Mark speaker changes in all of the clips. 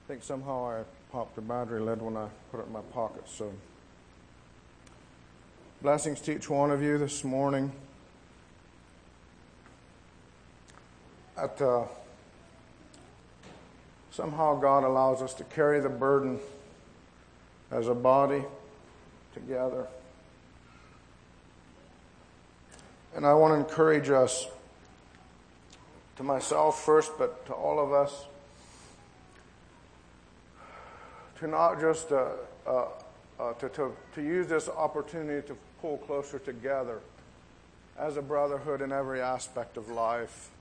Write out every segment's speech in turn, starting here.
Speaker 1: think somehow I popped the battery lid when I put it in my pocket. So, blessings to each one of you this morning. Somehow God allows us to carry the burden as a body together. And I want to encourage us, to myself first, but to all of us, to not just to use this opportunity to pull closer together as a brotherhood in every aspect of life.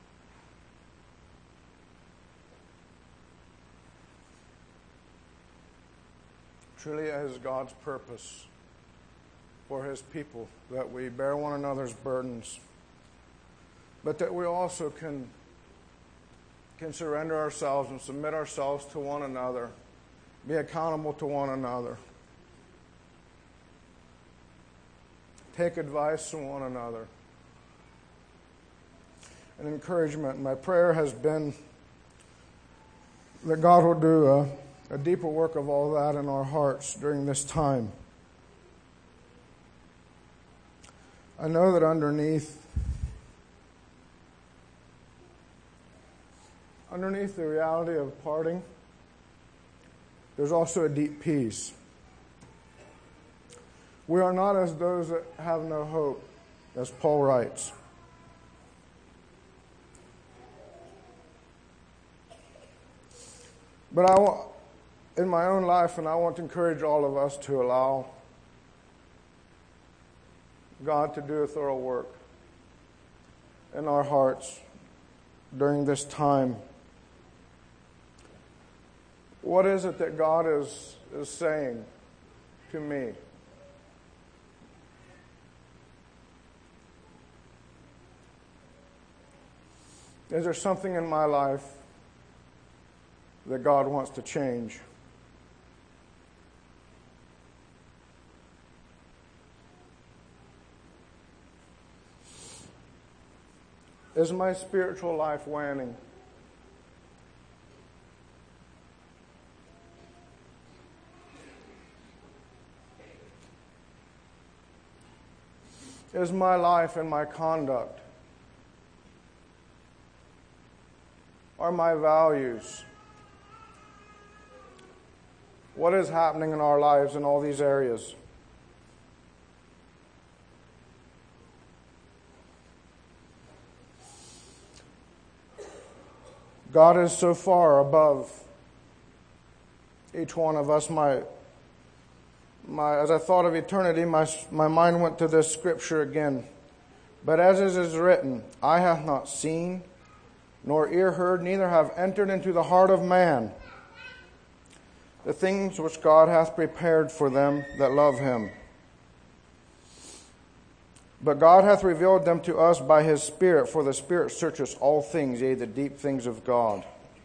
Speaker 1: Truly, it is God's purpose for His people that we bear one another's burdens, but that we also can surrender ourselves and submit ourselves to one another, be accountable to one another, take advice from one another, and encouragement. My prayer has been that God will do a deeper work of all that in our hearts during this time. I know that underneath the reality of parting, there's also a deep peace. We are not as those that have no hope, as Paul writes. But in my own life, and I want to encourage all of us to allow God to do a thorough work in our hearts during this time. What is it that God is saying to me? Is there something in my life that God wants to change? Is my spiritual life waning? Is my life and my conduct, are my values, what is happening in our lives in all these areas? God is so far above each one of us. As I thought of eternity, my mind went to this scripture again. But as it is written, eye hath not seen, nor ear heard, neither have entered into the heart of man the things which God hath prepared for them that love Him. But God hath revealed them to us by His Spirit, for the Spirit searcheth all things, yea, the deep things of God.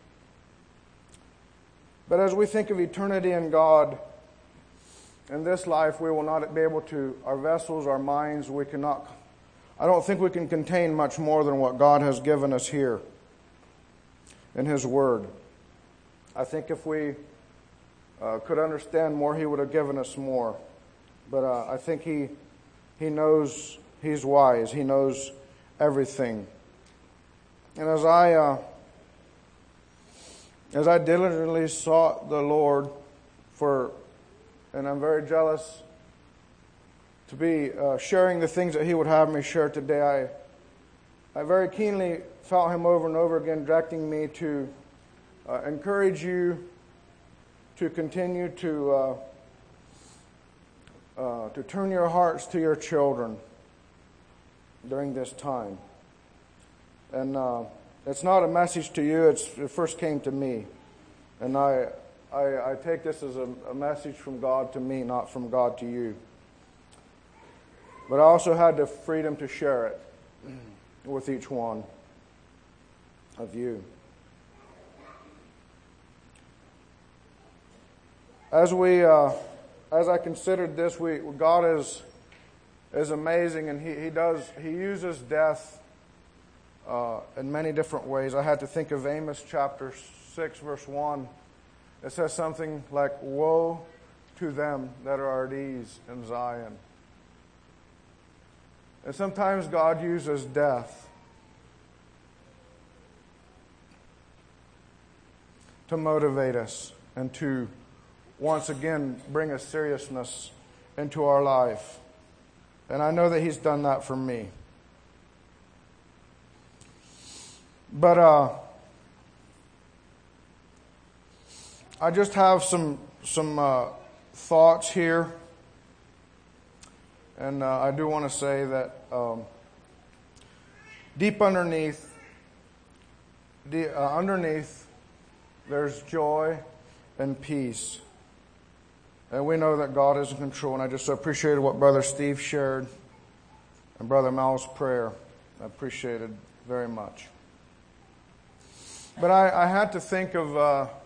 Speaker 1: But as we think of eternity in God, in this life we will not be able to, our vessels, our minds, I don't think we can contain much more than what God has given us here in His Word. I think if we could understand more, He would have given us more. But I think He knows, He's wise. He knows everything. And as I diligently sought the Lord and I'm very jealous to be sharing the things that He would have me share today, I very keenly felt Him over and over again directing me to encourage you to continue to turn your hearts to your children during this time. And it's not a message to you, it first came to me. And I take this as a message from God to me, not from God to you. But I also had the freedom to share it with each one of you. As I considered this, God is amazing, and He uses death in many different ways. I had to think of Amos chapter 6, verse 1. It says something like, woe to them that are at ease in Zion. And sometimes God uses death to motivate us and to once again bring a seriousness into our life. And I know that He's done that for me. But I just have some thoughts here. And I do want to say that deep underneath, there's joy and peace. And we know that God is in control. And I just appreciated what Brother Steve shared and Brother Mal's prayer. I appreciated very much. But I had to think of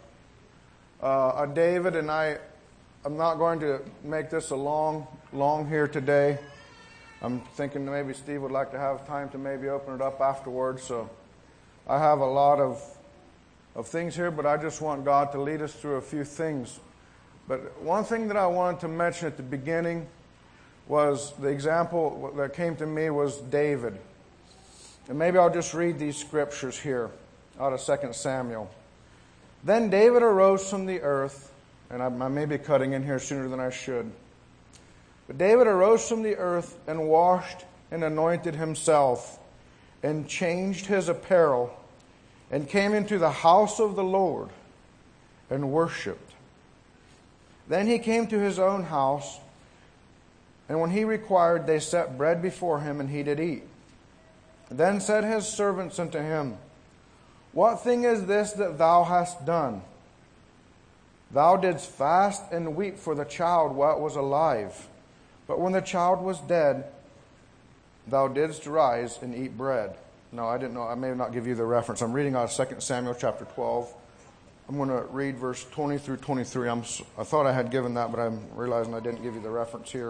Speaker 1: a David, and I'm not going to make this a long here today. I'm thinking maybe Steve would like to have time to maybe open it up afterwards. So I have a lot of things here, but I just want God to lead us through a few things. But one thing that I wanted to mention at the beginning was the example that came to me was David. And maybe I'll just read these scriptures here out of 2 Samuel. Then David arose from the earth, and I may be cutting in here sooner than I should. But David arose from the earth and washed and anointed himself and changed his apparel and came into the house of the Lord and worshipped. Then he came to his own house, and when he required, they set bread before him, and he did eat. Then said his servants unto him, What thing is this that thou hast done? Thou didst fast and weep for the child while it was alive. But when the child was dead, thou didst rise and eat bread. No, I didn't know. I may not give you the reference. I'm reading out of 2 Samuel chapter 12. I'm going to read verse 20 through 23. I thought I had given that, but I'm realizing I didn't give you the reference here.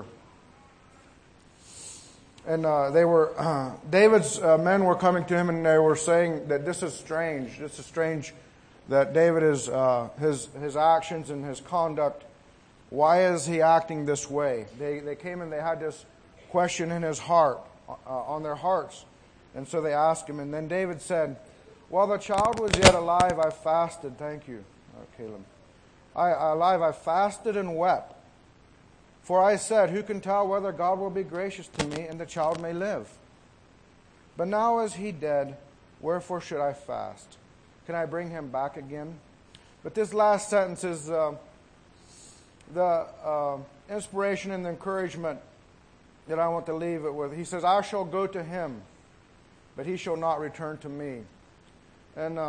Speaker 1: And David's men were coming to him, and they were saying that this is strange. This is strange that David is his actions and his conduct. Why is he acting this way? They came and they had this question in his heart, on their hearts. And so they asked him, and then David said, While the child was yet alive, I fasted. Thank you, Caleb. I fasted and wept. For I said, Who can tell whether God will be gracious to me and the child may live? But now is he dead, wherefore should I fast? Can I bring him back again? But this last sentence is the inspiration and the encouragement that I want to leave it with. He says, I shall go to him, but he shall not return to me. And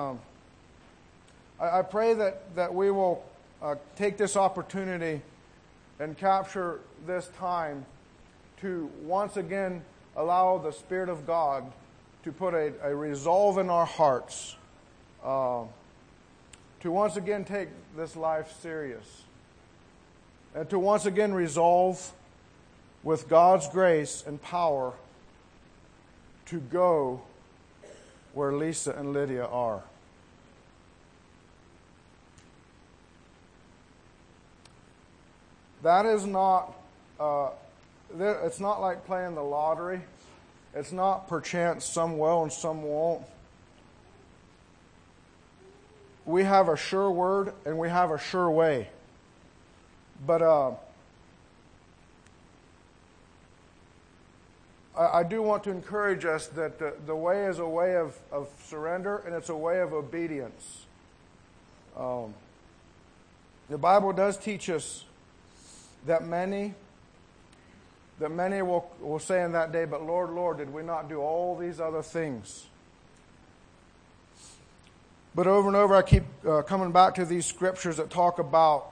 Speaker 1: I pray that we will take this opportunity and capture this time to once again allow the Spirit of God to put a resolve in our hearts, to once again take this life serious, and to once again resolve with God's grace and power to go where Lisa and Lydia are. That is not, it's not like playing the lottery. It's not perchance some will and some won't. We have a sure word and we have a sure way. But I do want to encourage us that the way is a way of surrender, and it's a way of obedience. The Bible does teach us that many will say in that day, But Lord, Lord, did we not do all these other things? But over and over I keep coming back to these scriptures that talk about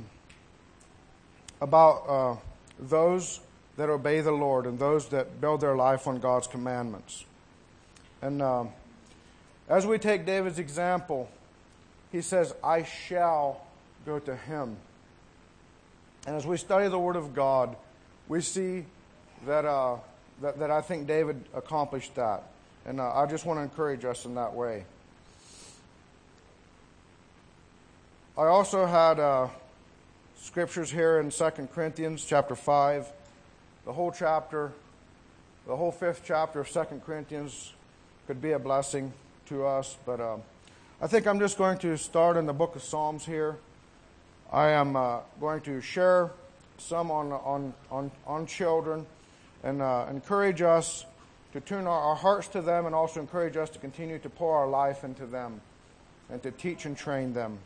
Speaker 1: those that obey the Lord and those that build their life on God's commandments. And as we take David's example, he says, I shall go to him. And as we study the Word of God, we see that I think David accomplished that. And I just want to encourage us in that way. I also had scriptures here in 2 Corinthians chapter 5. The whole chapter, the whole 5th chapter of 2 Corinthians could be a blessing to us. But I think I'm just going to start in the book of Psalms here. I am going to share some on children and encourage us to tune our hearts to them, and also encourage us to continue to pour our life into them and to teach and train them.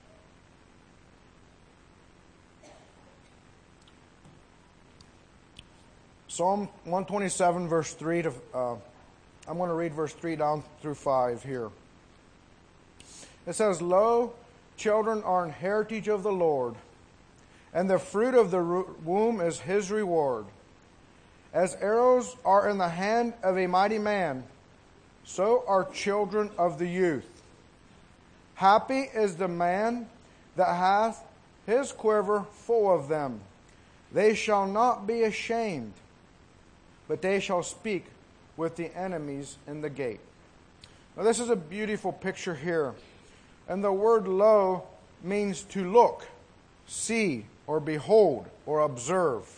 Speaker 1: Psalm 127, verse 3 to I'm going to read verse 3 down through 5 here. It says, "Lo, children are an heritage of the Lord, and the fruit of the womb is his reward. As arrows are in the hand of a mighty man, so are children of the youth. Happy is the man that hath his quiver full of them. They shall not be ashamed, but they shall speak with the enemies in the gate." Now this is a beautiful picture here. And the word lo means to look, see, or behold, or observe.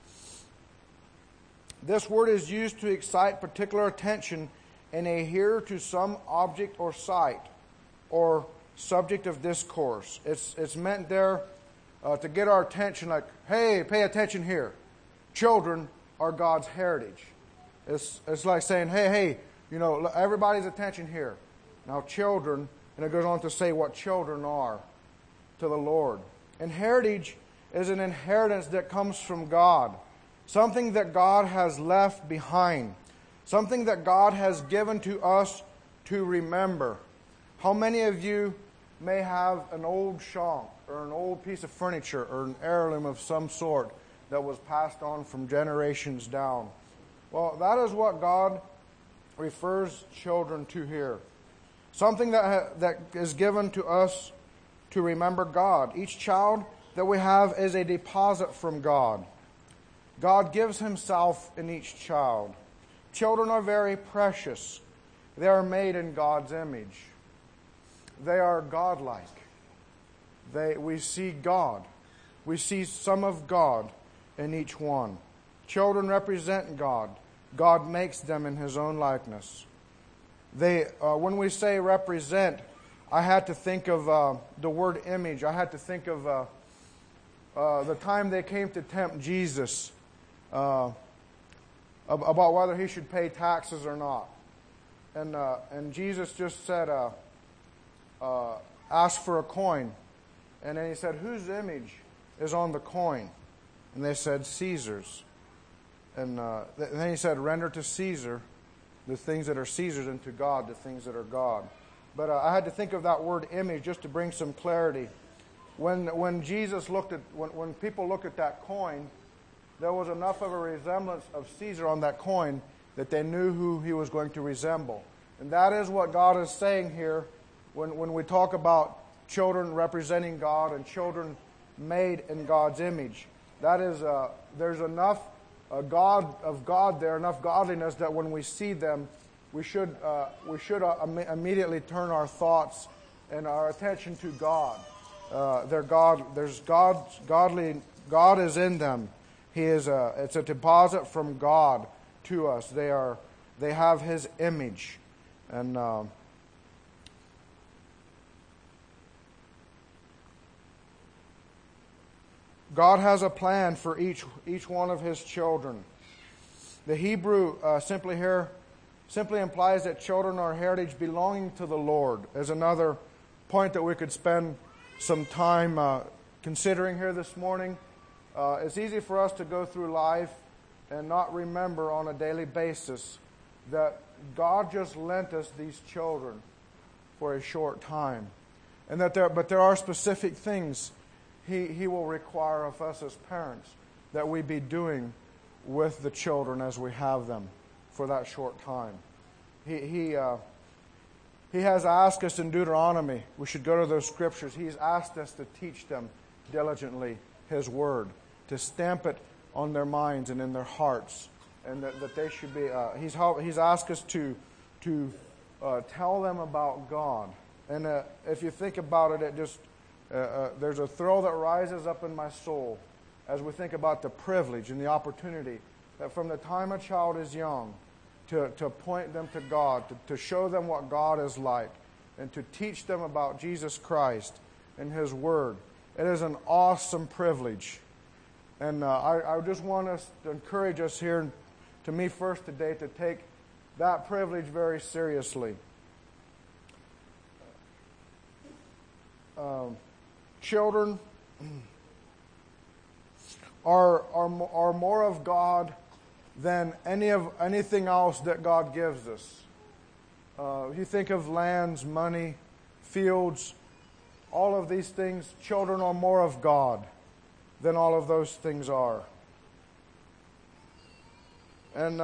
Speaker 1: This word is used to excite particular attention in a hearer to some object or sight or subject of discourse. It's meant there to get our attention, like, hey, pay attention here. Children are God's heritage. It's like saying, hey, everybody's attention here. Now children, and it goes on to say what children are to the Lord. And heritage is an inheritance that comes from God. Something that God has left behind. Something that God has given to us to remember. How many of you may have an old shank or an old piece of furniture or an heirloom of some sort that was passed on from generations down? Well, that is what God refers children to here. Something that is given to us to remember God. Each child that we have is a deposit from God. God gives himself in each child. Children are very precious. They are made in God's image. They are godlike. We see God. We see some of God in each one. Children represent God. God makes them in his own likeness. When we say represent, I had to think of the word image. I had to think of the time they came to tempt Jesus about whether he should pay taxes or not. And Jesus just said, ask for a coin. And then he said, whose image is on the coin? And they said, Caesar's. And then he said, render to Caesar the things that are Caesar's, and to God the things that are God. But I had to think of that word image just to bring some clarity. When Jesus looked at, when people looked at that coin, there was enough of a resemblance of Caesar on that coin that they knew who he was going to resemble. And that is what God is saying here when we talk about children representing God and children made in God's image. That is, there's enough God there, enough godliness that when we see them, we should immediately turn our thoughts and our attention to God. God is in them. It's a deposit from God to us. They have his image. And God has a plan for each one of his children. The Hebrew simply implies that children are heritage belonging to the Lord. There's another point that we could spend some time considering here this morning. It's easy for us to go through life and not remember on a daily basis that God just lent us these children for a short time, and but there are specific things He will require of us as parents that we be doing with the children as we have them for that short time. He has asked us in Deuteronomy, we should go to those scriptures, he's asked us to teach them diligently his word, to stamp it on their minds and in their hearts, and that they should be, he's asked us to tell them about God. And if you think about it, There's a thrill that rises up in my soul as we think about the privilege and the opportunity that from the time a child is young to point them to God, to show them what God is like, and to teach them about Jesus Christ and His Word. It is an awesome privilege. And I just want us to encourage us here, to me first today, to take that privilege very seriously. Children are more of God than anything else that God gives us. If you think of lands, money, fields, all of these things, children are more of God than all of those things are. And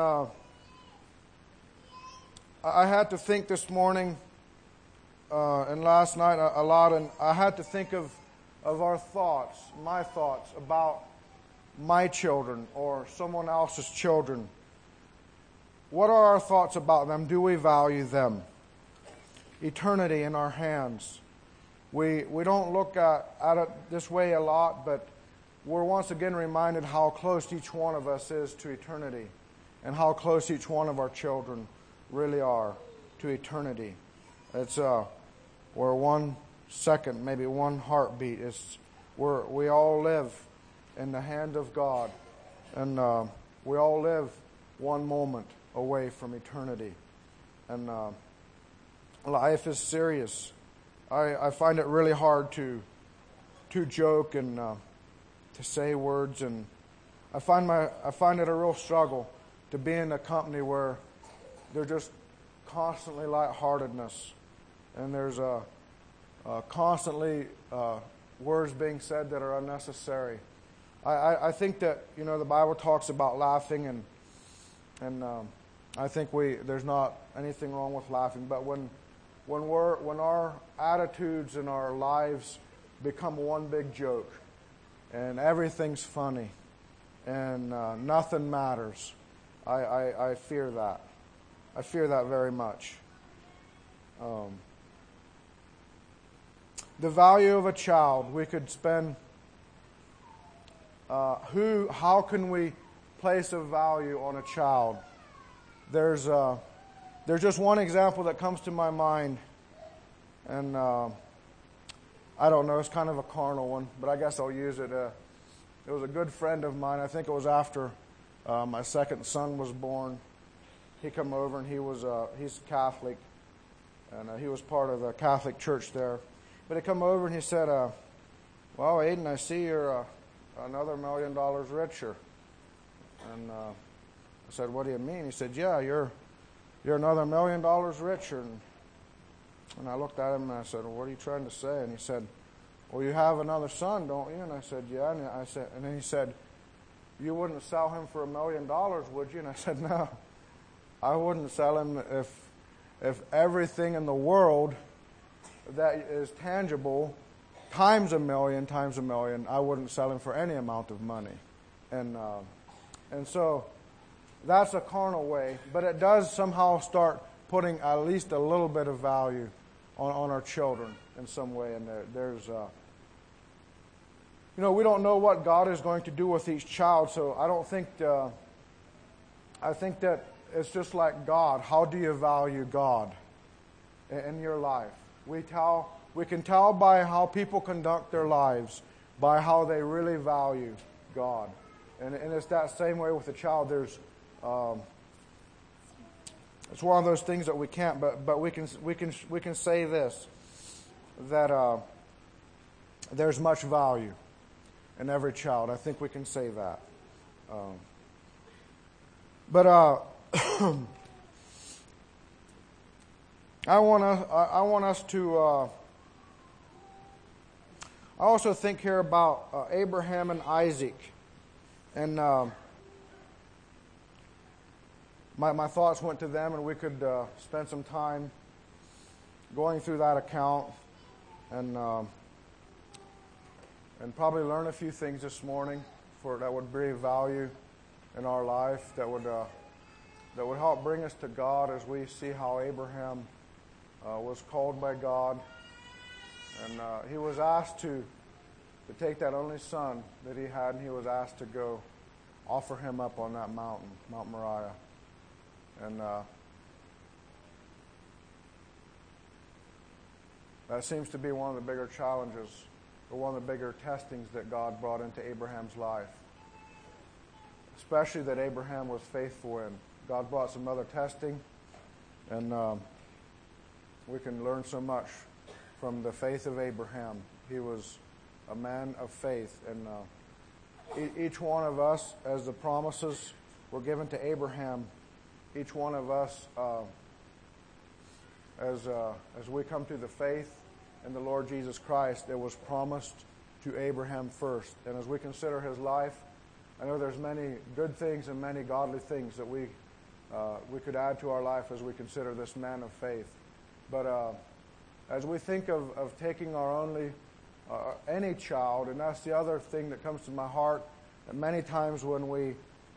Speaker 1: I had to think this morning and last night a lot, and I had to think of our thoughts, my thoughts about my children or someone else's children. What are our thoughts about them? Do we value them? Eternity in our hands. We don't look at it this way a lot, but we're once again reminded how close each one of us is to eternity and how close each one of our children really are to eternity. It's we're 1 second, maybe 1 heartbeat. We all live in the hand of God, and we all live 1 moment away from eternity. And life is serious. I find it really hard to joke and to say words, and I find it a real struggle to be in a company where there's just constantly lightheartedness, and there's constantly words being said that are unnecessary. I think that the Bible talks about laughing, and I think there's not anything wrong with laughing, but when our attitudes and our lives become one big joke, and everything's funny, and nothing matters, I fear that. I fear that very much. The value of a child, we could spend. How can we place a value on a child? There's just one example that comes to my mind, and I don't know, it's kind of a carnal one, but I guess I'll use it. It was a good friend of mine. I think it was after my second son was born. He come over, and he's Catholic, and he was part of the Catholic church there. But he come over and he said, "Well, Aiden, I see you're another $1 million richer." And I said, "What do you mean?" He said, "Yeah, you're another $1 million richer." And I looked at him and I said, "Well, what are you trying to say?" And he said, "Well, you have another son, don't you?" And I said, "Yeah." And then he said, "You wouldn't sell him for $1 million, would you?" And I said, "No, I wouldn't sell him if everything in the world that is tangible times a million, I wouldn't sell him for any amount of money." And so that's a carnal way, but it does somehow start putting at least a little bit of value on our children in some way. And there's we don't know what God is going to do with each child, so I don't think I think that it's just like God. How do you value God in your life? We can tell by how people conduct their lives, by how they really value God. And it's that same way with a child. There's it's one of those things that we can't, but we can say this, that there's much value in every child. I think we can say that. But I want us to. I also think here about Abraham and Isaac, and my thoughts went to them, and we could spend some time going through that account, and probably learn a few things this morning that would bring value in our life, that would help bring us to God as we see how Abraham was called by God, And he was asked to take that only son that he had, and he was asked to go offer him up on that mountain, Mount Moriah. And that seems to be one of the bigger challenges, or one of the bigger testings that God brought into Abraham's life. Especially that Abraham was faithful in. God brought some other testing, and we can learn so much from the faith of Abraham. He was a man of faith, and each one of us, as the promises were given to Abraham, each one of us, as we come to the faith in the Lord Jesus Christ, it was promised to Abraham first. And as we consider his life, I know there's many good things and many godly things that we could add to our life as we consider this man of faith. But as we think of taking our only any child, and that's the other thing that comes to my heart, that many times when we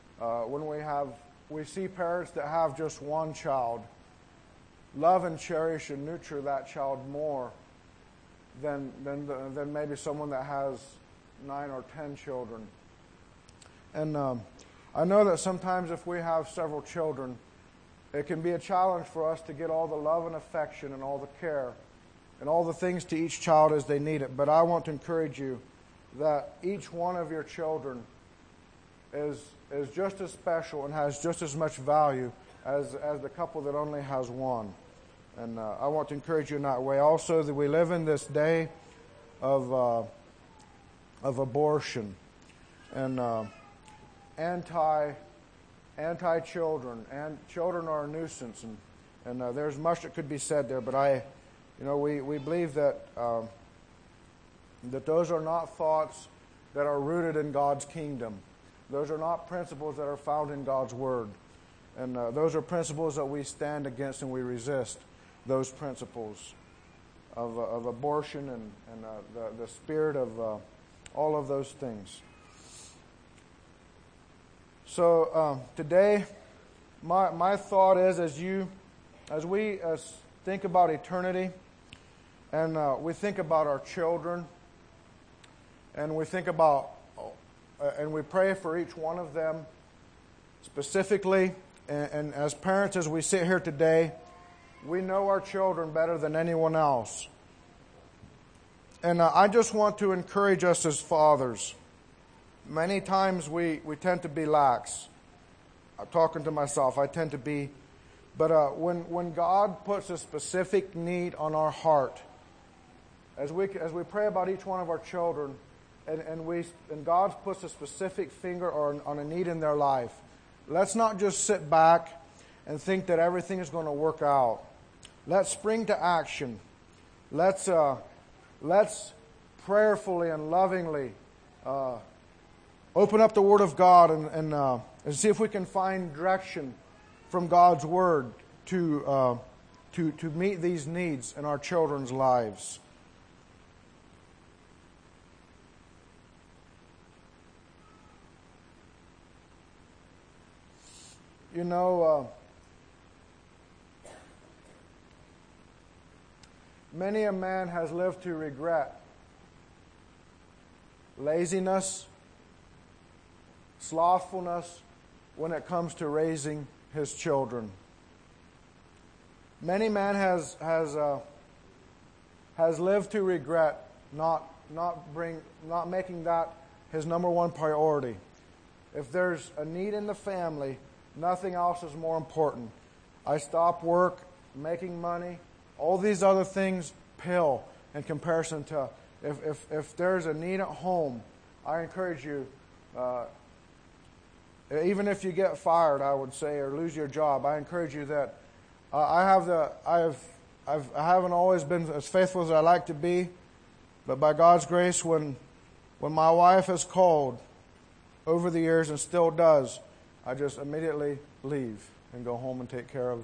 Speaker 1: see parents that have just one child, love and cherish and nurture that child more than maybe someone that has 9 or 10 children. And I know that sometimes if we have several children, it can be a challenge for us to get all the love and affection and all the care and all the things to each child as they need it. But I want to encourage you that each one of your children is just as special and has just as much value as the couple that only has one. And I want to encourage you in that way. Also, that we live in this day of abortion and anti-children, and children are a nuisance, and there's much that could be said there. But we believe that those are not thoughts that are rooted in God's kingdom. Those are not principles that are found in God's Word. And those are principles that we stand against, and we resist those principles of abortion and the spirit of all of those things. So today, my thought is, as we think about eternity, and we think about our children, and we think about, and we pray for each one of them specifically, and as parents, as we sit here today, we know our children better than anyone else. And I just want to encourage us as fathers. Many times we tend to be lax. I'm talking to myself, I tend to be. But when God puts a specific need on our heart, as we pray about each one of our children, and God puts a specific finger on a need in their life, let's not just sit back and think that everything is going to work out. Let's spring to action. Let's prayerfully and lovingly open up the Word of God and see if we can find direction from God's Word to meet these needs in our children's lives. Many a man has lived to regret laziness, slothfulness when it comes to raising his children. Many man has lived to regret not making that his number one priority. If there's a need in the family, nothing else is more important. I stop work, making money, all these other things pale in comparison to if there's a need at home. I encourage you, even if you get fired, I would say, or lose your job, I encourage you that I haven't always been as faithful as I like to be, but by God's grace, when my wife has called over the years and still does, I just immediately leave and go home and take care of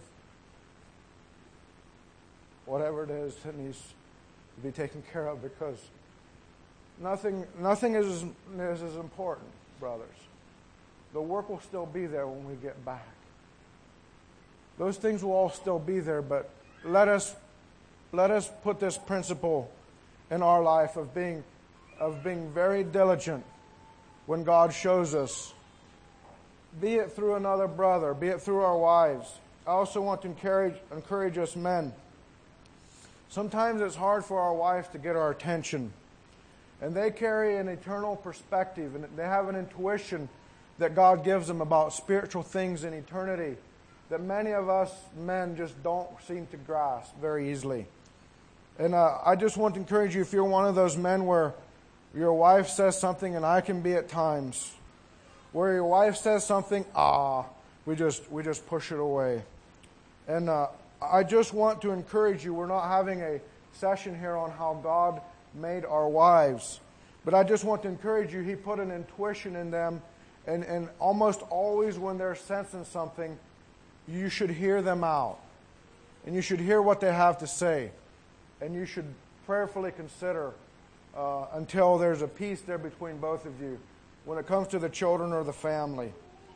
Speaker 1: whatever it is that needs to be taken care of, because nothing is as important, brothers. The work will still be there when we get back. Those things will all still be there, but let us put this principle in our life of being very diligent when God shows us, be it through another brother, be it through our wives. I also want to encourage us men. Sometimes it's hard for our wives to get our attention. And they carry an eternal perspective, and they have an intuition that God gives them about spiritual things in eternity that many of us men just don't seem to grasp very easily. And I just want to encourage you, if you're one of those men where your wife says something, and I can be at times, where your wife says something, we just push it away. And I just want to encourage you, we're not having a session here on how God made our wives, but I just want to encourage you, He put an intuition in them, and almost always when they're sensing something, you should hear them out. And you should hear what they have to say. And you should prayerfully consider until there's a peace there between both of you when it comes to the children or the family.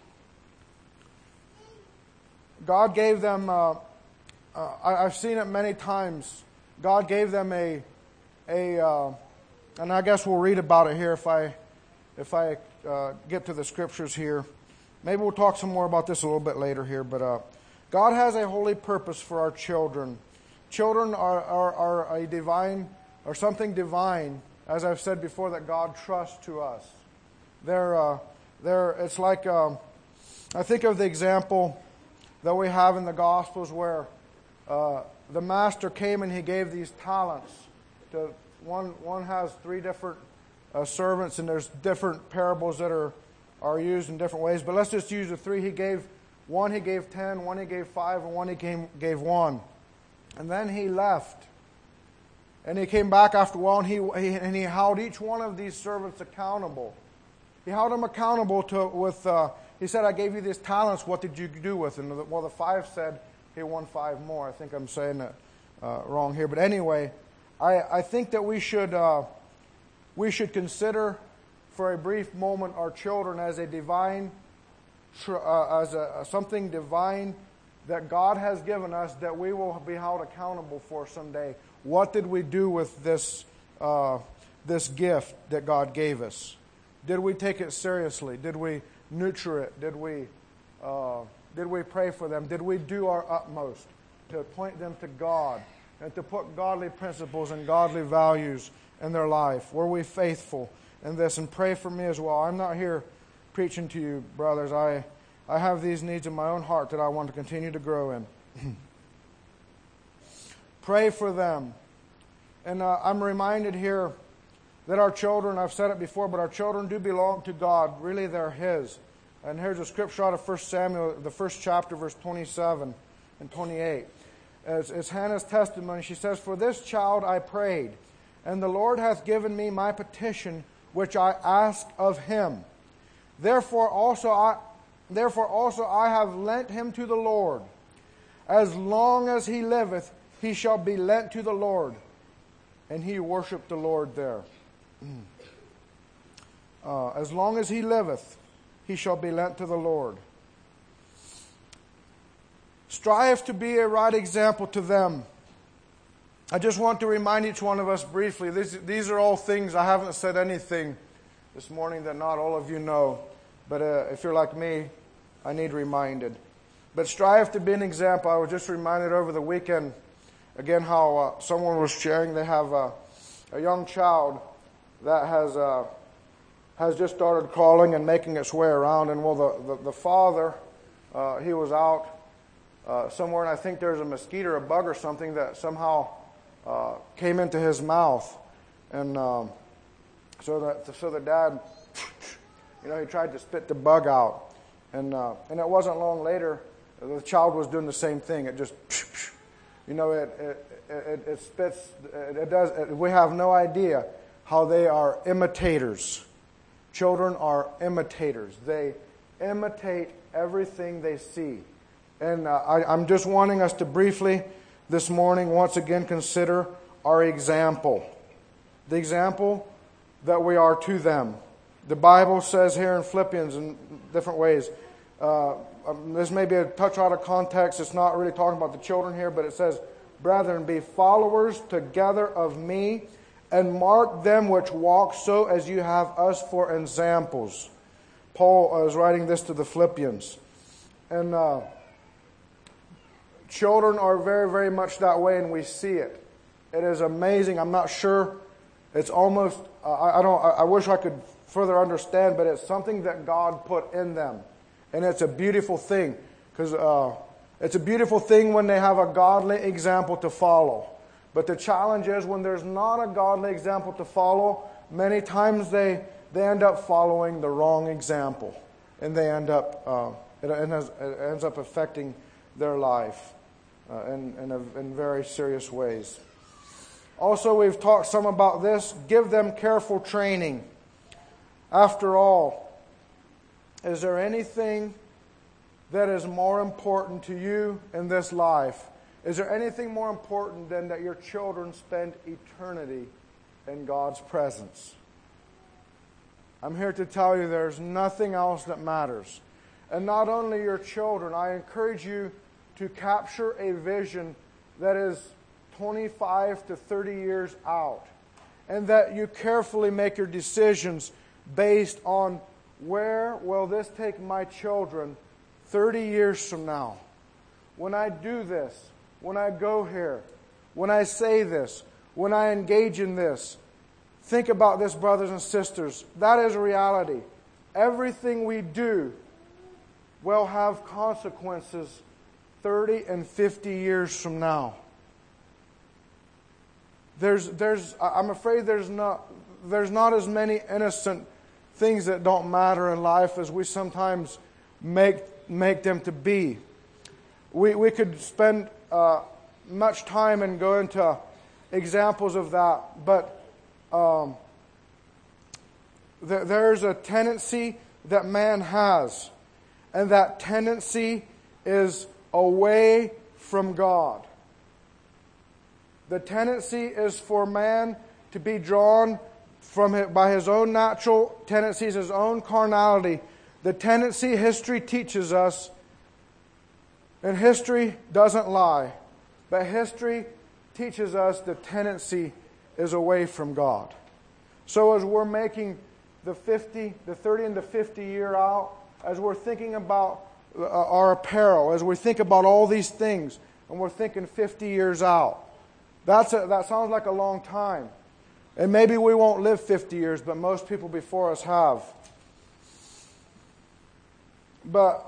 Speaker 1: God gave them, I've seen it many times, God gave them and I guess we'll read about it here if I get to the scriptures here. Maybe we'll talk some more about this a little bit later here, but God has a holy purpose for our children. Children are a divine, or something divine, as I've said before, that God trusts to us. It's like, I think of the example that we have in the Gospels where the master came and he gave these talents to one has 3 different servants, and there's different parables that are used in different ways. But let's just use the 3. He gave 10, one he gave 5, and one he gave 1. And then he left. And he came back after a while, and he held each one of these servants accountable. He held them accountable he said, I gave you these talents, what did you do with them? Well, the 5 said, he won 5 more. I think I'm saying it wrong here. But anyway, I think that we should consider for a brief moment our children as a divine, something divine that God has given us that we will be held accountable for someday. What did we do with this gift that God gave us? Did we take it seriously? Did we nurture it? Did we pray for them? Did we do our utmost to point them to God and to put godly principles and godly values in their life? Were we faithful in this? And pray for me as well. I'm not here preaching to you, brothers. I have these needs in my own heart that I want to continue to grow in. Pray for them. And I'm reminded here that our children, I've said it before, but our children do belong to God. Really, they're His. And here's a scripture out of 1 Samuel, the 1st chapter, verse 27 and 28. It's Hannah's testimony. She says, For this child I prayed, and the Lord hath given me my petition, which I asked of Him. Therefore also I have lent him to the Lord. As long as he liveth, he shall be lent to the Lord. And he worshiped the Lord there. As long as he liveth, he shall be lent to the Lord. Strive to be a right example to them. I just want to remind each one of us briefly. These are all things, I haven't said anything this morning that not all of you know. But if you're like me, I need reminded. But strive to be an example. I was just reminded over the weekend, again, how someone was sharing. They have a young child that has just started crawling and making its way around. And well, the father, he was out somewhere, and I think there's a mosquito or a bug or something that somehow came into his mouth. And so the dad, he tried to spit the bug out. And it wasn't long later, the child was doing the same thing. It just, it spits, it does. We have no idea how they are imitators. Children are imitators. They imitate everything they see. And I'm just wanting us to briefly this morning once again consider our example. The example that we are to them. The Bible says here in Philippians in different ways, this may be a touch out of context. It's not really talking about the children here, but it says, Brethren, be followers together of me and mark them which walk so as you have us for examples. Paul is writing this to the Philippians. And children are very, very much that way, and we see it. It is amazing. I'm not sure. It's almost, I wish I could further understand, but it's something that God put in them. And it's a beautiful thing. Because it's a beautiful thing when they have a godly example to follow. But the challenge is when there's not a godly example to follow, many times they end up following the wrong example. And they end up, it ends up affecting their life in very serious ways. Also, we've talked some about this. Give them careful training. After all, is there anything that is more important to you in this life? Is there anything more important than that your children spend eternity in God's presence? I'm here to tell you there's nothing else that matters. And not only your children, I encourage you to capture a vision that is 25 to 30 years out, and that you carefully make your decisions based on where will this take my children 30 years from now. When I do this, when I go here, when I say this, when I engage in this, think about this, brothers and sisters. That is reality. Everything we do will have consequences 30 and 50 years from now. I'm afraid there's not as many innocent things that don't matter in life as we sometimes make them to be. We could spend much time and go into examples of that, but there's a tendency that man has, and that tendency is away from God. The tendency is for man to be drawn by his own natural tendencies, his own carnality. The tendency, history teaches us, and history doesn't lie, but history teaches us the tendency is away from God. So as we're making the 30 and the 50 year out, as we're thinking about our apparel, as we think about all these things, and we're thinking 50 years out, that sounds like a long time. And maybe we won't live 50 years, but most people before us have. But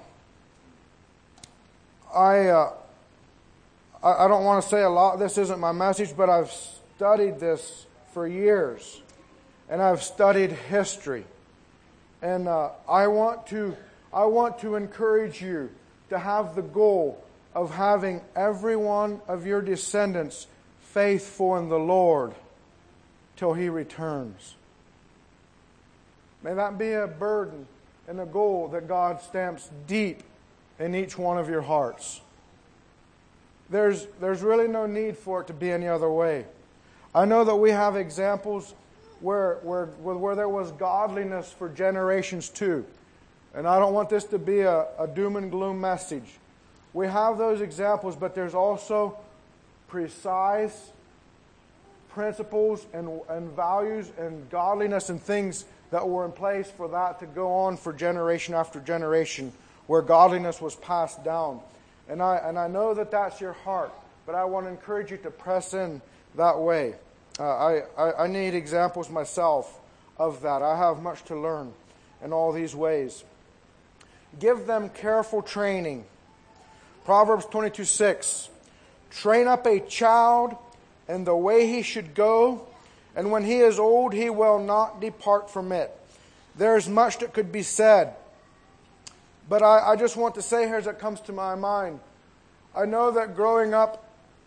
Speaker 1: I don't want to say a lot. This isn't my message, but I've studied this for years. And I've studied history. And I want to encourage you to have the goal of having every one of your descendants faithful in the Lord till He returns. May that be a burden and a goal that God stamps deep in each one of your hearts. There's really no need for it to be any other way. I know that we have examples where there was godliness for generations too. And I don't want this to be a doom and gloom message. We have those examples, but there's also precise principles and values and godliness and things that were in place for that to go on for generation after generation, where godliness was passed down. And I know that that's your heart, but I want to encourage you to press in that way. I need examples myself of that. I have much to learn in all these ways. Give them careful training. Proverbs 22:6. Train up a child in the way he should go, and when he is old, he will not depart from it. There is much that could be said, but I just want to say here as it comes to my mind, I know that growing up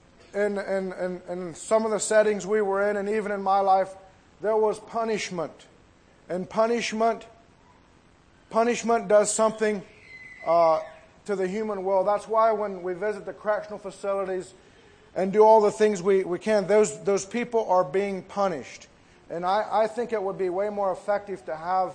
Speaker 1: in some of the settings we were in, and even in my life, there was punishment. And punishment does something to the human will. That's why when we visit the correctional facilities and do all the things we can, those people are being punished. And I think it would be way more effective to have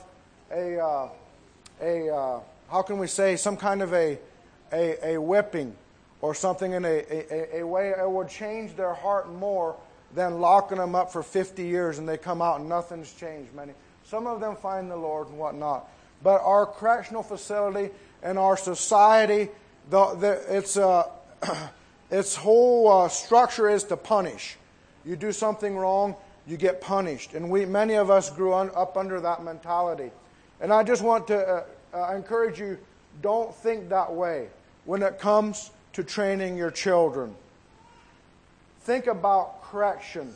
Speaker 1: how can we say, some kind of a whipping or something in a way it would change their heart more then locking them up for 50 years and they come out and nothing's changed. Some of them find the Lord and whatnot. But our correctional facility and our society, its whole structure is to punish. You do something wrong, you get punished. And many of us grew up under that mentality. And I just want to encourage you, don't think that way when it comes to training your children. Think about correcting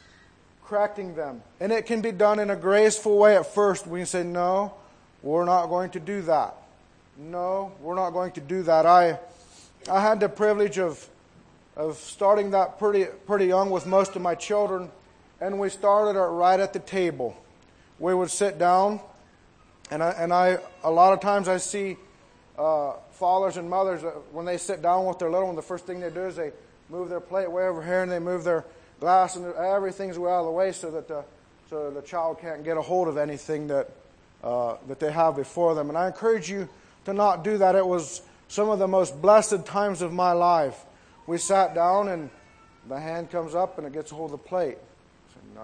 Speaker 1: them. And it can be done in a graceful way at first. We can say, no, we're not going to do that. No, we're not going to do that. I had the privilege of starting that pretty young with most of my children, and we started right at the table. We would sit down, and I a lot of times I see fathers and mothers, when they sit down with their little one, the first thing they do is they move their plate way over here, and they move their glass, and everything's way out of the way so that the child can't get a hold of anything that they have before them. And I encourage you to not do that. It was some of the most blessed times of my life. We sat down, and the hand comes up, and it gets a hold of the plate. I said,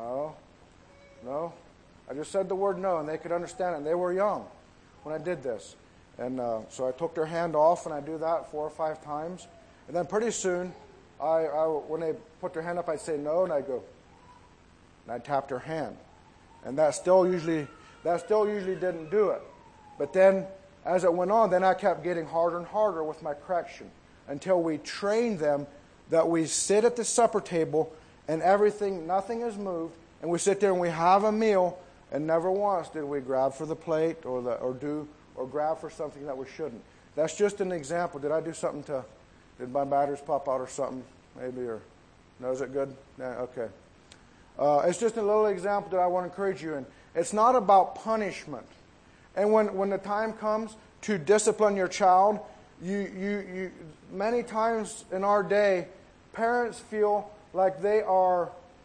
Speaker 1: no. I just said the word no, and they could understand it. And they were young when I did this. And so I took their hand off, and I do that 4 or 5 times. And then pretty soon, when they put their hand up, I'd say no, and I'd go, and I'd tap their hand. And that still usually didn't do it. But then, as it went on, then I kept getting harder and harder with my correction until we trained them that we sit at the supper table and nothing is moved, and we sit there and we have a meal, and never once did we grab for the plate or grab for something that we shouldn't. That's just an example. Did I do something did my batteries pop out or something? Maybe, or no, is it good? Yeah, okay. It's just a little example that I want to encourage you in. It's not about punishment. And when the time comes to discipline your child, you many times in our day, parents feel like they are.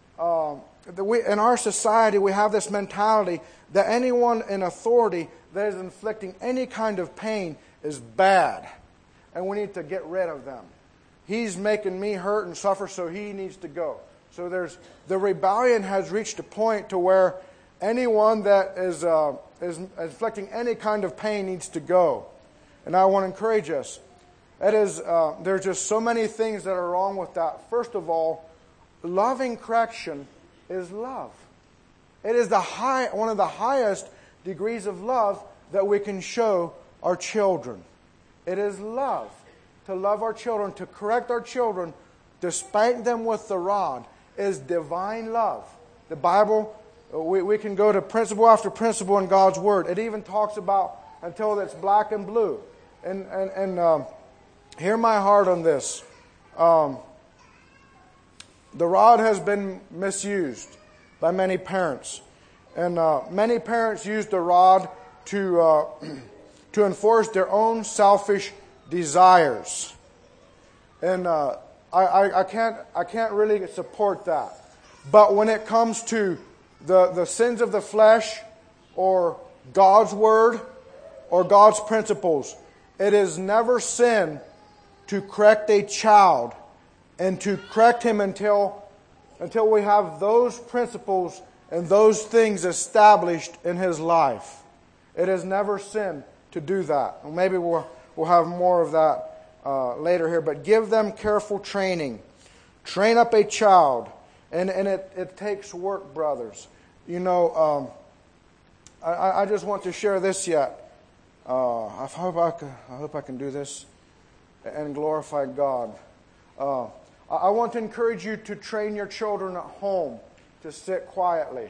Speaker 1: In our society, we have this mentality that anyone in authority that is inflicting any kind of pain is bad, and we need to get rid of them. He's making me hurt and suffer, so he needs to go. So the rebellion has reached a point to where anyone that is inflicting any kind of pain needs to go. And I want to encourage us. There's just so many things that are wrong with that. First of all, loving correction is love. It is one of the highest degrees of love that we can show our children. It is love. To love our children, to correct our children, to spank them with the rod is divine love. The Bible, we can go to principle after principle in God's Word. It even talks about until it's black and blue. And hear my heart on this. The rod has been misused by many parents. And many parents use the rod to enforce their own selfish desires. And I can't really support that. But when it comes to the sins of the flesh or God's Word or God's principles, it is never sin to correct a child and to correct him until we have those principles and those things established in his life. It is never sin to do that. And maybe we'll have more of that later here. But give them careful training. Train up a child. And it takes work, brothers. You know, I just want to share this yet. I hope I can do this and glorify God. I want to encourage you to train your children at home to sit quietly.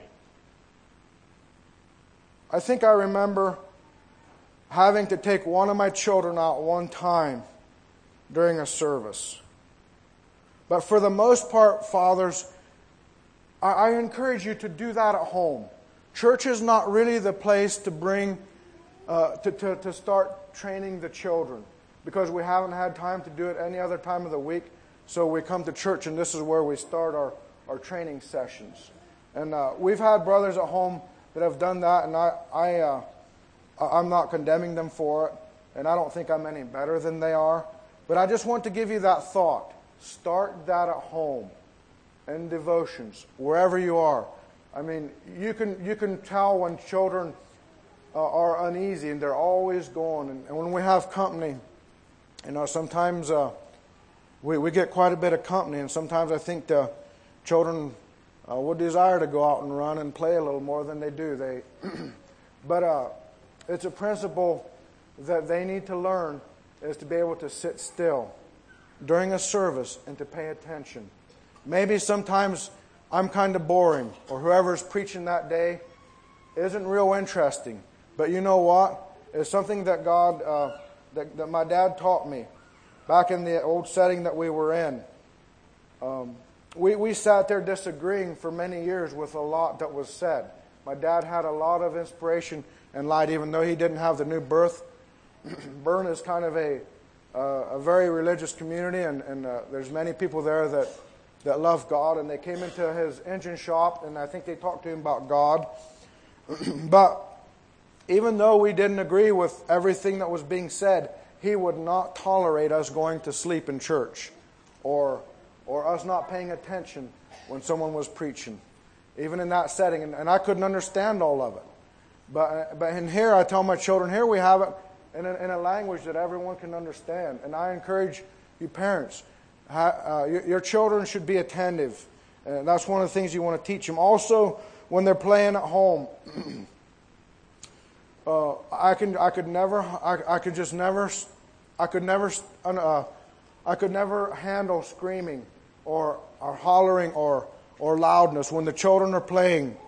Speaker 1: I think I remember having to take one of my children out one time during a service. But for the most part, fathers, I encourage you to do that at home. Church is not really the place to bring, to start training the children, because we haven't had time to do it any other time of the week. So we come to church, and this is where we start our training sessions. And we've had brothers at home that have done that, and I'm not condemning them for it, and I don't think I'm any better than they are. But I just want to give you that thought. Start that at home. and devotions, wherever you are. I mean, you can tell when children are uneasy and they're always going. And when we have company, sometimes we get quite a bit of company, and sometimes I think the children would desire to go out and run and play a little more than they do. But it's a principle that they need to learn, is to be able to sit still during a service and to pay attention. Maybe sometimes I'm kind of boring, or whoever's preaching that day isn't real interesting. But you know what? It's something that God, that my dad taught me back in the old setting that we were in. We sat there disagreeing for many years with a lot that was said. My dad had a lot of inspiration and light, even though he didn't have the new birth. Bern is kind of a very religious community, and there's many people there that love God, and they came into his engine shop, and I think they talked to him about God. But even though we didn't agree with everything that was being said, he would not tolerate us going to sleep in church or us not paying attention when someone was preaching, even in that setting. And I couldn't understand all of it. But in here, I tell my children, here we have it in a language that everyone can understand. And I encourage you parents, your children should be attentive. And that's one of the things you want to teach them. Also, when they're playing at home, I could never handle screaming or hollering or loudness when the children are playing.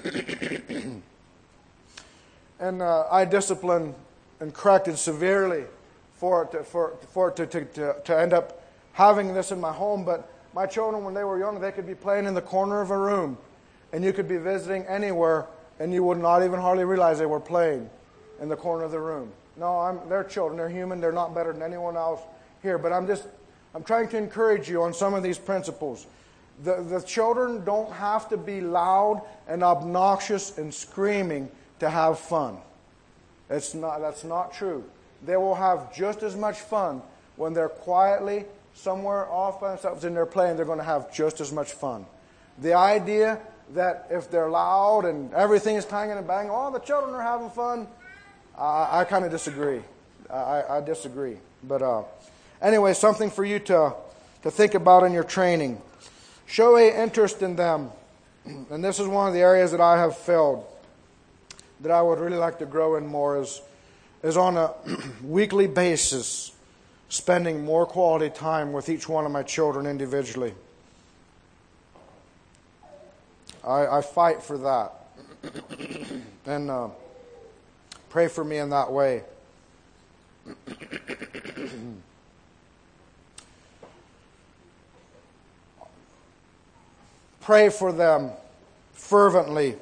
Speaker 1: And I discipline and corrected severely for it to end up having this in my home. But my children, when they were young, they could be playing in the corner of a room, and you could be visiting anywhere, and you would not even hardly realize they were playing in the corner of the room. No, they're children. They're human. They're not better than anyone else here. But I'm trying to encourage you on some of these principles. The children don't have to be loud and obnoxious and screaming to have fun. That's not true. They will have just as much fun when they're quietly somewhere off by themselves and they're playing. They're going to have just as much fun. The idea that if they're loud and everything is clanging and banging, the children are having fun, I kind of disagree. I disagree. But anyway, something for you to think about in your training. Show an interest in them. And this is one of the areas that I have failed, that I would really like to grow in more, is on a weekly basis, spending more quality time with each one of my children individually. I fight for that. And pray for me in that way. Pray for them fervently.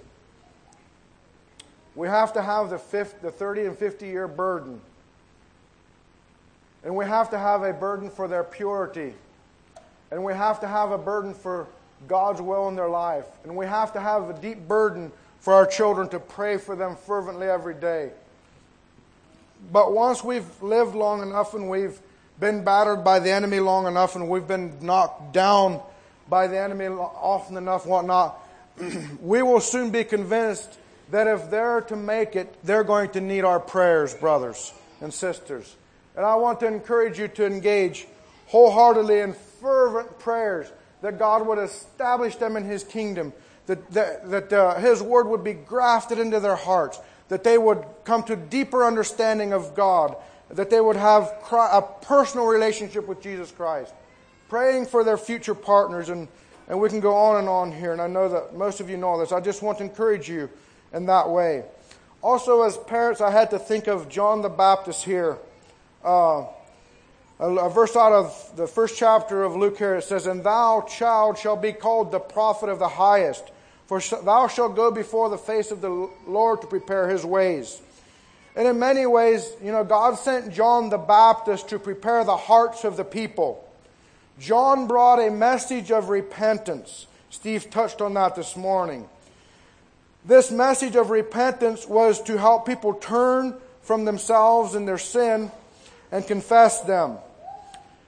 Speaker 1: We have to have the 30 and 50-year burden. And we have to have a burden for their purity. And we have to have a burden for God's will in their life. And we have to have a deep burden for our children to pray for them fervently every day. But once we've lived long enough and we've been battered by the enemy long enough and we've been knocked down by the enemy often enough, whatnot, we will soon be convinced that if they're to make it, they're going to need our prayers, brothers and sisters. And I want to encourage you to engage wholeheartedly in fervent prayers that God would establish them in His kingdom, that His Word would be grafted into their hearts, that they would come to deeper understanding of God, that they would have a personal relationship with Jesus Christ. Praying for their future partners, and we can go on and on here, and I know that most of you know this. I just want to encourage you in that way. Also, as parents, I had to think of John the Baptist here. A verse out of the first chapter of Luke here, it says, "And thou, child, shall be called the prophet of the highest, for thou shalt go before the face of the Lord to prepare His ways." And in many ways, God sent John the Baptist to prepare the hearts of the people. John brought a message of repentance. Steve touched on that this morning. This message of repentance was to help people turn from themselves and their sin and confess them.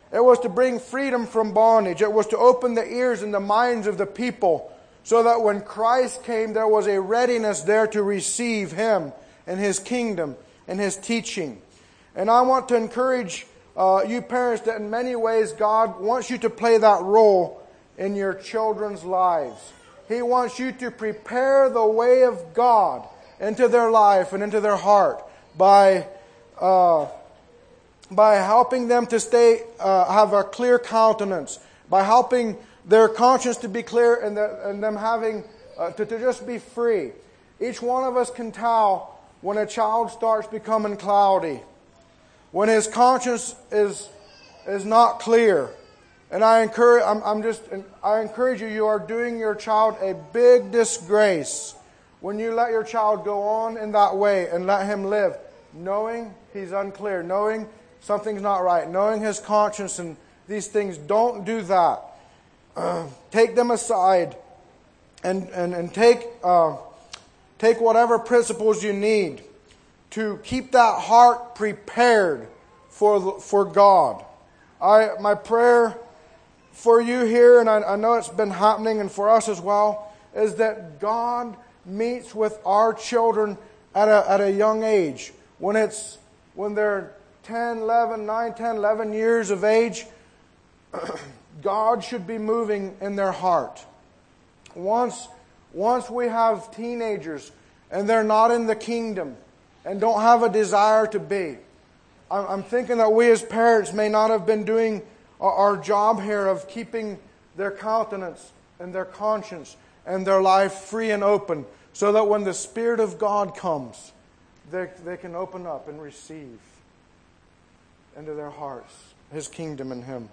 Speaker 1: It was to bring freedom from bondage. It was to open the ears and the minds of the people so that when Christ came, there was a readiness there to receive Him and His kingdom and His teaching. And I want to encourage you parents that in many ways God wants you to play that role in your children's lives. He wants you to prepare the way of God into their life and into their heart by helping them to have a clear countenance, by helping their conscience to be clear and them having to just be free. Each one of us can tell when a child starts becoming cloudy, when his conscience is not clear. And I encourage you, you are doing your child a big disgrace when you let your child go on in that way and let him live, knowing he's unclear, knowing something's not right, knowing his conscience and these things. Don't do that. Take them aside and take whatever principles you need to keep that heart prepared for God. My prayer for you here, and I know it's been happening and for us as well, is that God meets with our children at a young age. When they're 9, 10, 11 years of age, God should be moving in their heart. Once we have teenagers and they're not in the kingdom and don't have a desire to be, I'm thinking that we as parents may not have been doing our job here of keeping their countenance and their conscience and their life free and open, so that when the Spirit of God comes, they can open up and receive into their hearts His kingdom and Him.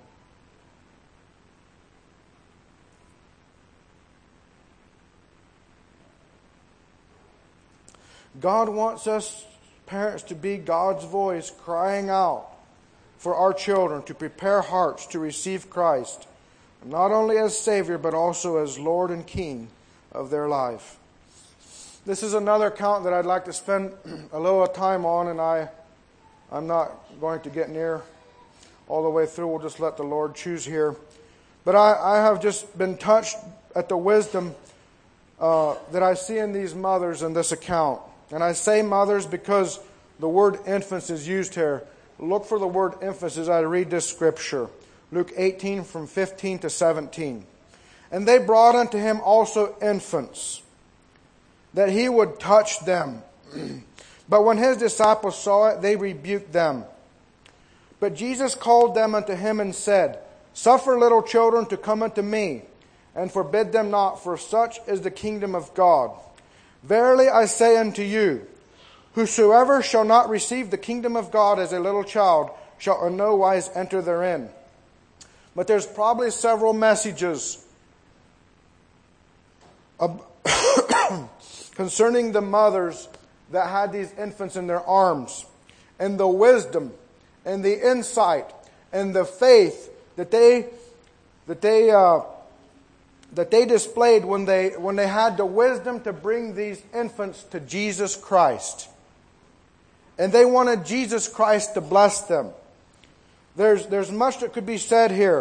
Speaker 1: God wants us parents to be God's voice crying out for our children to prepare hearts to receive Christ, not only as Savior, but also as Lord and King of their life. This is another account that I'd like to spend a little time on, and I'm not going to get near all the way through. We'll just let the Lord choose here. But I have just been touched at the wisdom that I see in these mothers in this account. And I say mothers because the word infants is used here. Look for the word infants as I read this scripture. Luke 18 from 15 to 17. And they brought unto him also infants, that he would touch them. But when his disciples saw it, they rebuked them. But Jesus called them unto him and said, Suffer little children to come unto me, and forbid them not, for such is the kingdom of God. Verily I say unto you, whosoever shall not receive the kingdom of God as a little child shall in no wise enter therein. But there's probably several messages concerning the mothers that had these infants in their arms, and the wisdom and the insight and the faith that they displayed when they had the wisdom to bring these infants to Jesus Christ. And they wanted Jesus Christ to bless them. There's much that could be said here.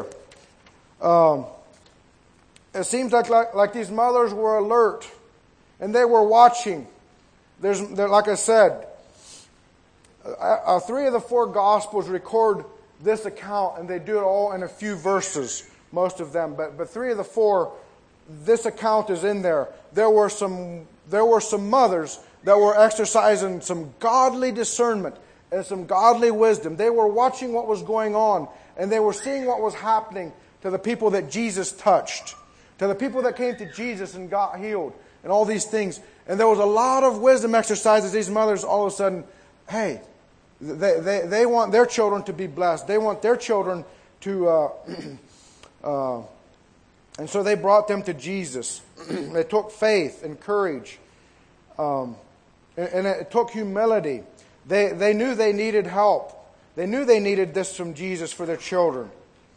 Speaker 1: It seems like these mothers were alert and they were watching. Like I said, 3 of the 4 Gospels record this account, and they do it all in a few verses, most of them. But 3 of the 4, this account is in there. There were some mothers that were exercising some godly discernment and some godly wisdom. They were watching what was going on, and they were seeing what was happening to the people that Jesus touched, to the people that came to Jesus and got healed, and all these things. And there was a lot of wisdom exercises. These mothers all of a sudden, hey, they want their children to be blessed. They want their children to... and so they brought them to Jesus. It took faith and courage. And it took humility. They knew they needed help. They knew they needed this from Jesus for their children.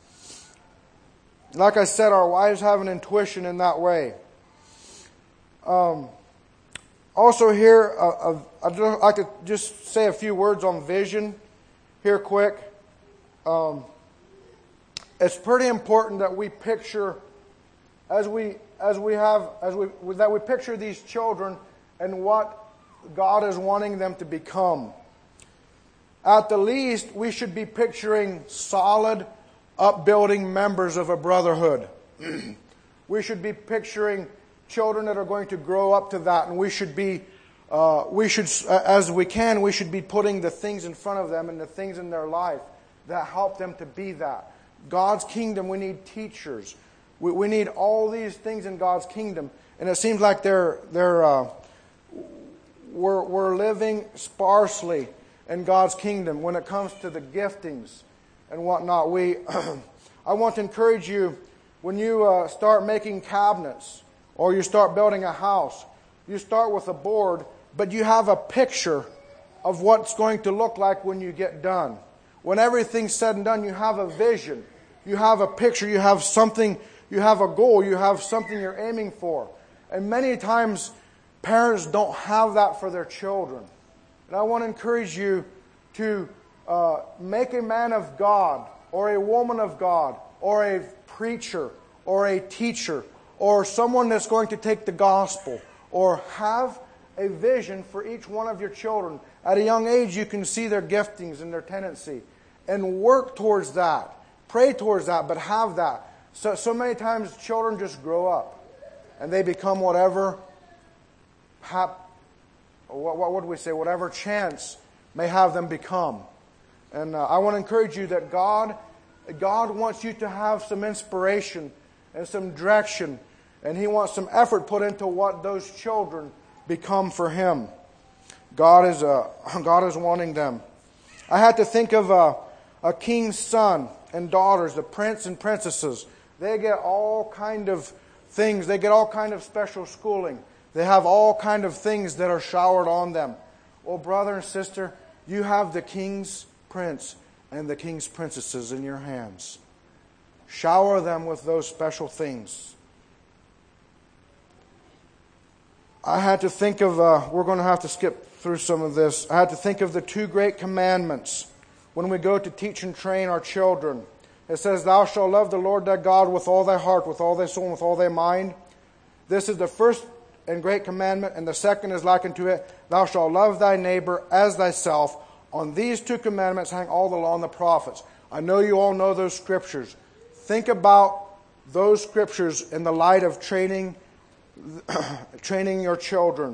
Speaker 1: Like I said, our wives have an intuition in that way. Also here, I'd like to just say a few words on vision here quick. it's pretty important that we picture that we picture these children and what God is wanting them to become. At the least, we should be picturing solid, upbuilding members of a brotherhood. We should be picturing children that are going to grow up to that, and we should be putting the things in front of them and the things in their life that help them to be that. God's kingdom, we need teachers. We need all these things in God's kingdom, and it seems like we're living sparsely in God's kingdom when it comes to the giftings and whatnot. I want to encourage you, when you start making cabinets or you start building a house, you start with a board, but you have a picture of what's going to look like when you get done. When everything's said and done, you have a vision. You have a picture. You have something. You have a goal. You have something you're aiming for. And many times, parents don't have that for their children. And I want to encourage you to make a man of God or a woman of God or a preacher or a teacher or someone that's going to take the gospel, or have a vision for each one of your children. At a young age, you can see their giftings and their tendency and work towards that. Pray towards that, but have that. So many times children just grow up and they become whatever what would we say? Whatever chance may have them become. And I want to encourage you that God wants you to have some inspiration and some direction, and He wants some effort put into what those children become for Him. God is wanting them. I had to think of a king's son and daughters, the prince and princesses. They get all kind of things. They get all kind of special schooling. They have all kind of things that are showered on them. Oh, brother and sister, you have the king's prince and the king's princesses in your hands. Shower them with those special things. I had to think of, we're going to have to skip through some of this. I had to think of the 2 great commandments when we go to teach and train our children. It says, "Thou shalt love the Lord thy God with all thy heart, with all thy soul, and with all thy mind." This is the first and great commandment, and the second is like unto it, "Thou shalt love thy neighbor as thyself. On these 2 commandments hang all the law and the prophets." I know you all know those scriptures. Think about those scriptures in the light of training your children.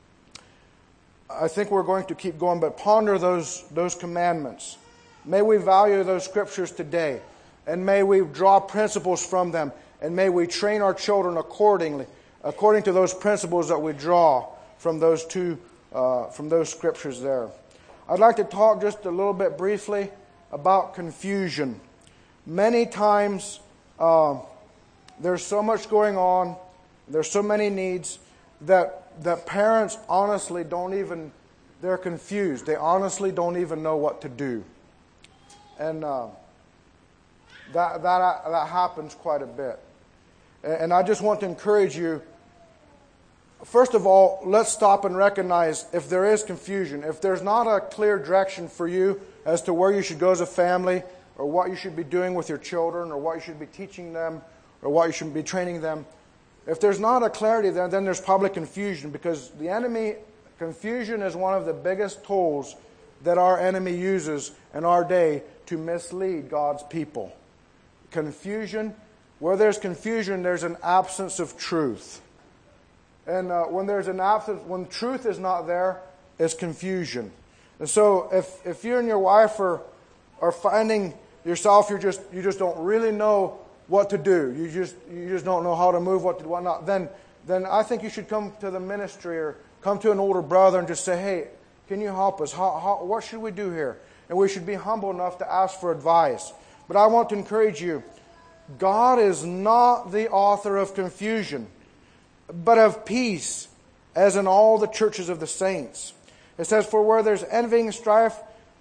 Speaker 1: I think we're going to keep going, but ponder those commandments. May we value those scriptures today, and may we draw principles from them, and may we train our children according to those principles that we draw from those scriptures there. I'd like to talk just a little bit briefly about confusion. Many times there's so much going on, there's so many needs that parents honestly they're confused. They honestly don't even know what to do. And that happens quite a bit. And I just want to encourage you, first of all, let's stop and recognize if there is confusion, if there's not a clear direction for you as to where you should go as a family, or what you should be doing with your children, or what you should be teaching them, or what you should be training them. If there's not a clarity there, then there's probably confusion, because confusion is one of the biggest tools that our enemy uses in our day to mislead God's people. Confusion, where there's confusion, there's an absence of truth. And when truth is not there, it's confusion. And so if you and your wife are finding yourself, you just don't really know what to do. You just don't know how to move, what not. Then I think you should come to the ministry or come to an older brother and just say, "Hey, can you help us? What should we do here?" And we should be humble enough to ask for advice. But I want to encourage you, God is not the author of confusion, but of peace, as in all the churches of the saints. It says, "For where envying and strife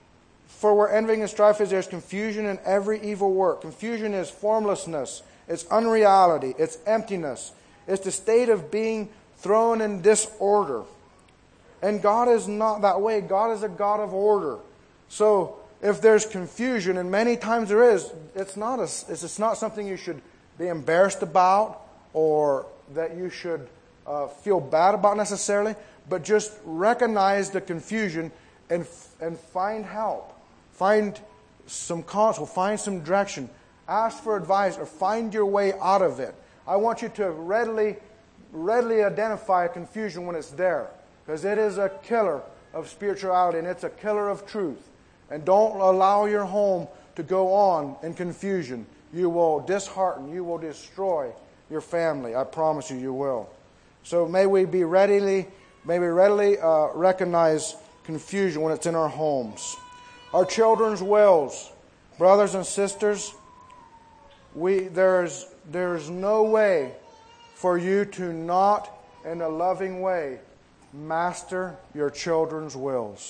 Speaker 1: is, there's confusion in every evil work." Confusion is formlessness, it's unreality, it's emptiness, it's the state of being thrown in disorder. And God is not that way. God is a God of order. So if there's confusion, and many times there is, it's not something you should be embarrassed about or that you should feel bad about necessarily, but just recognize the confusion and find help. Find some counsel, find some direction. Ask for advice or find your way out of it. I want you to readily identify confusion when it's there, because it is a killer of spirituality and it's a killer of truth. And don't allow your home to go on in confusion. You will dishearten, you will destroy your family. I promise you, you will. So may we readily recognize confusion when it's in our homes. Our children's wills, brothers and sisters, there's no way for you to not, in a loving way, master your children's wills.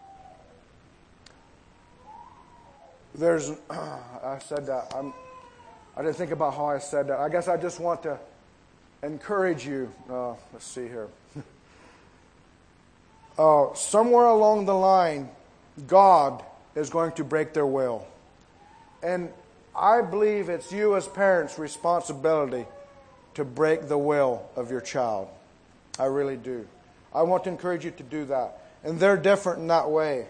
Speaker 1: I said that. I didn't think about how I said that. I guess I just want to encourage you. Let's see here. Somewhere along the line, God is going to break their will. And I believe it's you as parents' responsibility to break the will of your child. I really do. I want to encourage you to do that. And they're different in that way.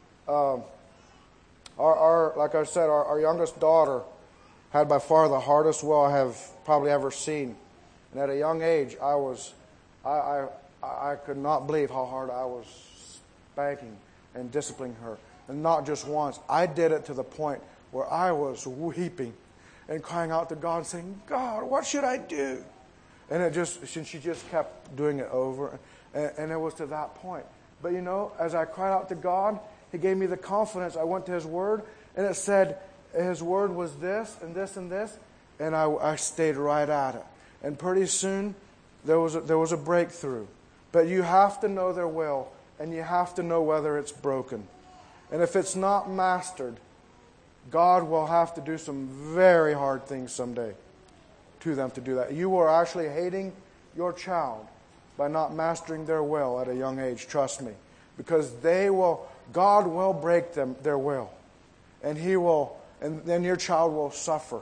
Speaker 1: Like I said, our youngest daughter had by far the hardest will I have probably ever seen. And at a young age, I could not believe how hard I was spanking and disciplining her. And not just once. I did it to the point where I was weeping and crying out to God and saying, God, what should I do? And she just kept doing it over. And it was to that point. But as I cried out to God, He gave me the confidence. I went to His Word, and it said His Word was this and this and this, and I stayed right at it. And pretty soon, there was a breakthrough. But you have to know their will, and you have to know whether it's broken. And if it's not mastered, God will have to do some very hard things someday to them to do that. You are actually hating your child by not mastering their will at a young age, trust me. Because God will break their will. And then your child will suffer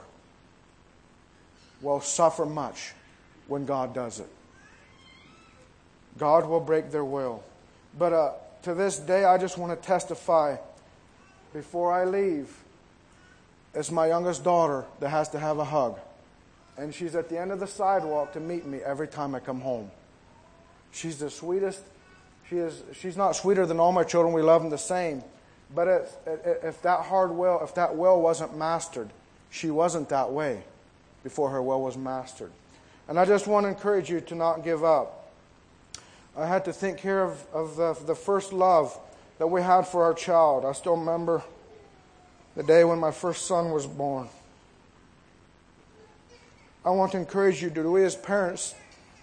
Speaker 1: much when God does it. God will break their will. But to this day, I just want to testify before I leave. It's my youngest daughter that has to have a hug. And she's at the end of the sidewalk to meet me every time I come home. She's the sweetest. She's not sweeter than all my children. We love them the same. But if that will wasn't mastered, she wasn't that way before her will was mastered. And I just want to encourage you to not give up. I had to think here of the first love that we had for our child. I still remember the day when my first son was born. I want to encourage you, do we as parents,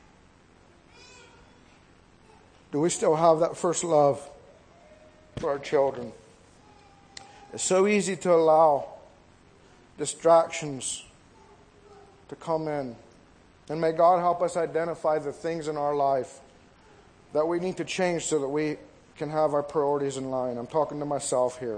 Speaker 1: do we still have that first love for our children? It's so easy to allow distractions to come in. And may God help us identify the things in our life that we need to change so that we can have our priorities in line. I'm talking to myself here.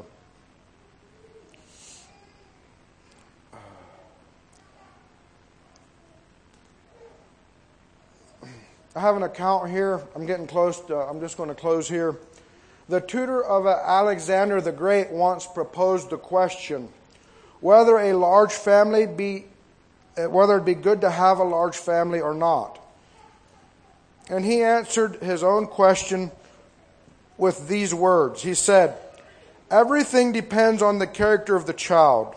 Speaker 1: I have an account here. I'm getting close. I'm just going to close here. The tutor of Alexander the Great once proposed the question whether it be good to have a large family or not. And he answered his own question with these words. He said, "Everything depends on the character of the child.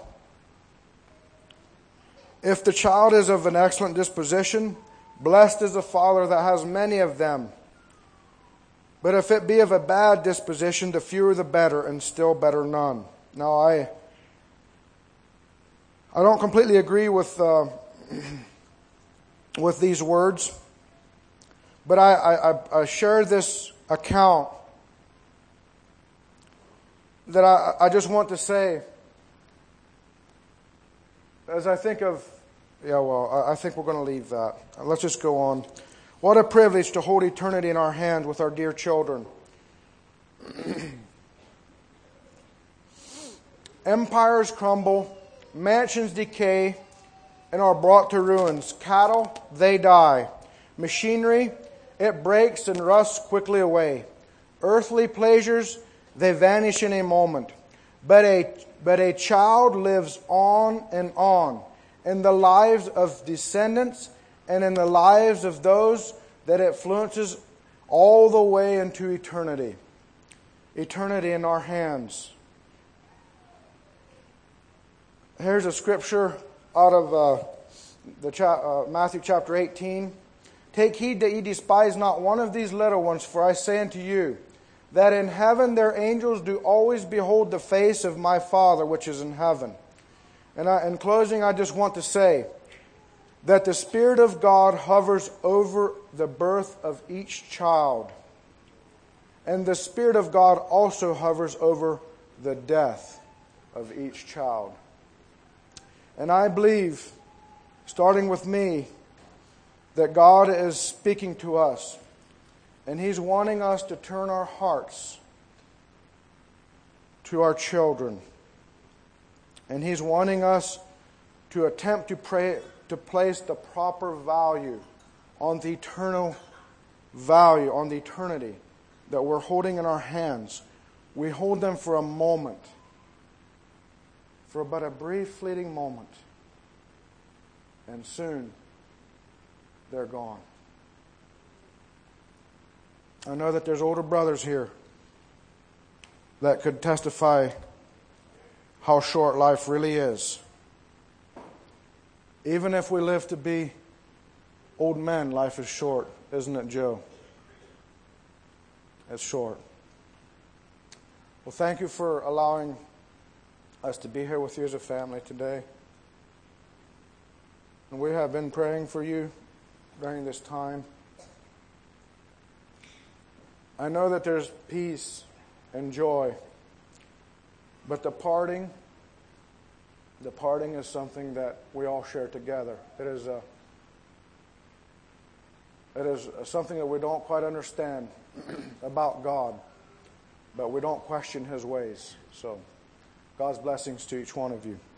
Speaker 1: If the child is of an excellent disposition, blessed is the father that has many of them. But if it be of a bad disposition, the fewer the better, and still better none." Now, I don't completely agree with these words, but I share this account that I just want to say, as I think of, I think we're going to leave that. Let's just go on. What a privilege to hold eternity in our hands with our dear children. Empires crumble, mansions decay, and are brought to ruins. Cattle, they die. Machinery, it breaks and rusts quickly away. Earthly pleasures, they vanish in a moment. But a child lives on and on in the lives of descendants and in the lives of those that it influences all the way into eternity. Eternity in our hands. Here's a scripture out of Matthew chapter 18. Take heed that ye despise not one of these little ones, for I say unto you, that in heaven their angels do always behold the face of my Father which is in heaven. And in closing, I just want to say that the Spirit of God hovers over the birth of each child. And the Spirit of God also hovers over the death of each child. And I believe, starting with me, that God is speaking to us. And He's wanting us to turn our hearts to our children. And He's wanting us to attempt to place the proper value on the eternal value, on the eternity that we're holding in our hands. We hold them for a moment, for but a brief fleeting moment, and soon they're gone. I know that there's older brothers here that could testify how short life really is. Even if we live to be old men, life is short, isn't it, Joe? It's short. Well, thank you for allowing us to be here with you as a family today. And we have been praying for you during this time. I know that there's peace and joy, but the parting is something that we all share together. It is something that we don't quite understand about God, but we don't question His ways. So, God's blessings to each one of you.